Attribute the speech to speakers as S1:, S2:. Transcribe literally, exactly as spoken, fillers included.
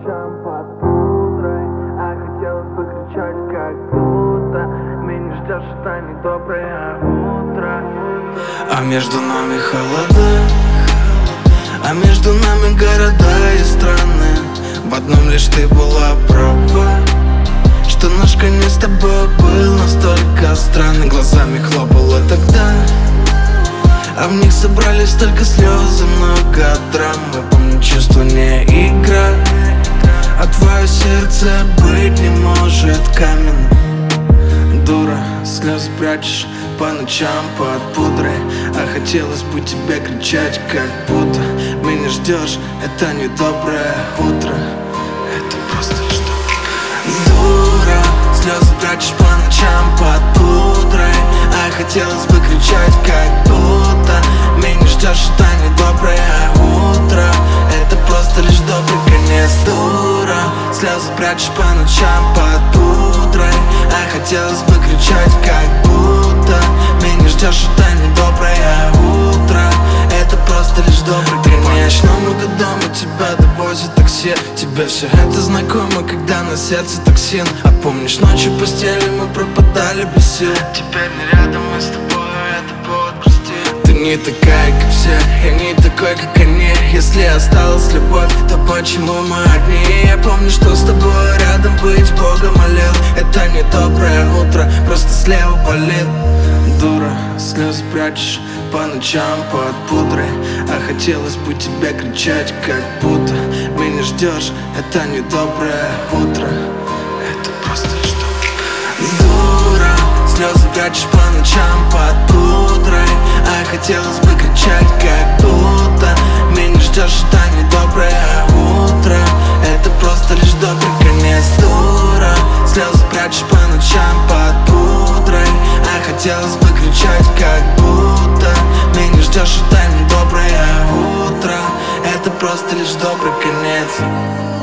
S1: ночам под пудрой, а хотелось бы кричать, как будто меня ждет что-то недоброе утро.
S2: А между нами холода, а между нами города и страны. В одном лишь ты была права, что наш конец с тобой был настолько странный. Глазами хлопала тогда, а в них собрались только слезы, много драмы. Помню, чувство не игра, а твое сердце быть не может каменным. Дура, слезы прячешь по ночам под пудрой, а хотелось бы тебе кричать, как будто меня ждешь, это недоброе утро. Это просто лишь доброе. Дура, слезы прячешь по ночам под пудрой, а хотелось бы кричать, как будто меня ждешь, это недоброе утро. Это просто лишь добрый конец. Дура, слезы прячешь по ночам под пудрой, а хотелось бы кричать, как будто меня ждешь, это недоброе утро. Это просто лишь добрый конец. По ночному до дома тебя довозит такси. Тебе все это знакомо, когда на сердце токсин. А помнишь, ночью в постели мы пропадали без сил. Теперь не рядом мы с тобой, это повод грустить. Ты не такая, как все, я не такой, как они. Если осталась любовь, то почему мы одни? Я помню, что с тобой рядом быть Бога молил. Это не доброе утро, просто слева болит. Дура, слезы прячешь по ночам под пудрой, а хотелось бы тебе кричать, как будто меня ждешь, это недоброе утро. Это просто лишь доброе. Дура, слезы прячешь по ночам под пудрой, а хотелось бы кричать, как будто меня ждешь, это недоброе утро. Это просто лишь добрый конец. Дура, слезы прячешь по ночам под пудрой, а хотелось бы кричать, как будто меня ждешь, это недоброе утро. Это просто лишь добрый конец.